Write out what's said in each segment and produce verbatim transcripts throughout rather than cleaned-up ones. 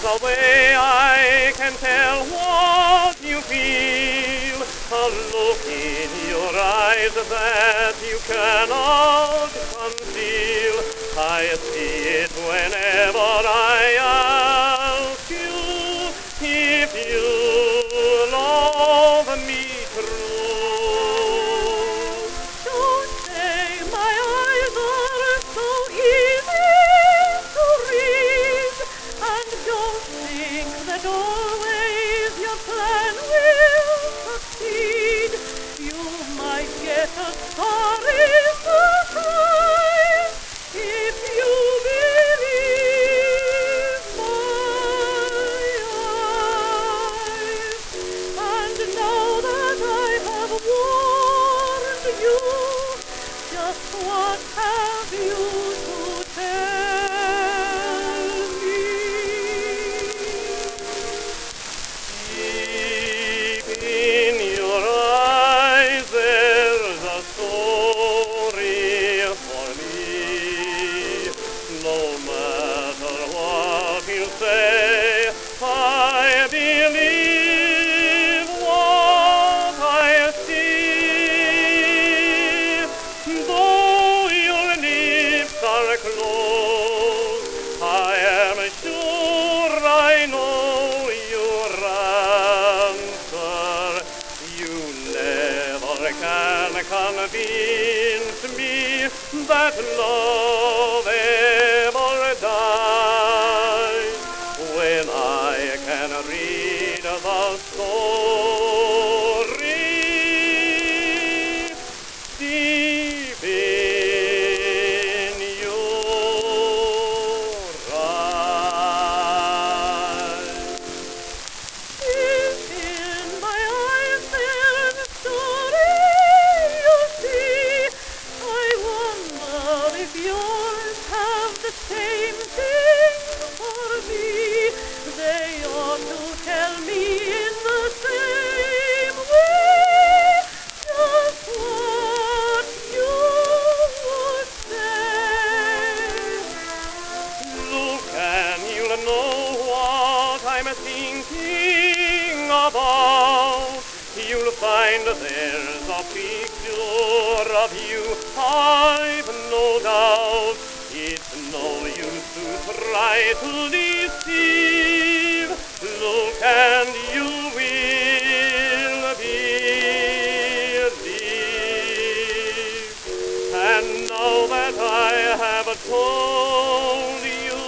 the way I can tell what you feel. A look in your eyes that you cannot conceal. I see it whenever I ask you if you love me true. Don't say my eyes are so easy to read, and don't think that always your plan will succeed. You might get a sorry surprise if you believe my eyes. And now that I have warned you, just what have you to tell me? Deep in your eyes there's a story for me. No matter what you say, I believe what I see. Though your lips are closed, I am sure I know your answer. You never can convince me that love ever dies. When I can read the story deep in your eyes. Deep in my eyes there's a story, you see. I wonder if yours have the same thing for me. They ought to tell me in the same way just what you would say. Look and you'll know what I'm thinking about. You'll find there's a picture of you, I've no doubt. It's no use to try to deceive. Look and you will believe. And now that I have told you,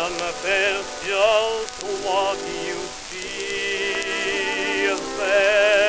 confess just what you see there.